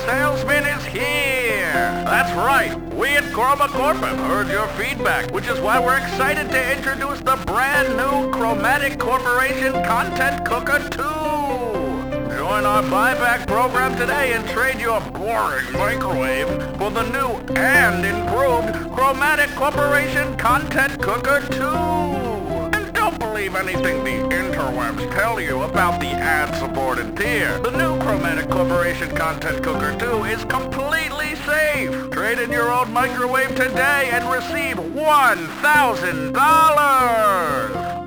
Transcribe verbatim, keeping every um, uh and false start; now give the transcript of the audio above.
salesman is here! That's right, we at ChromaCorp have heard your feedback, which is why we're excited to introduce the brand new Chromatic Corporation Content Cooker two! Join our buyback program today and trade your boring microwave for the new and improved Chromatic Corporation Content Cooker two! Don't believe anything the interwebs tell you about the ad-supported tier. The new Chromatic Corporation Content Cooker two is completely safe. Trade in your old microwave today and receive one thousand dollars!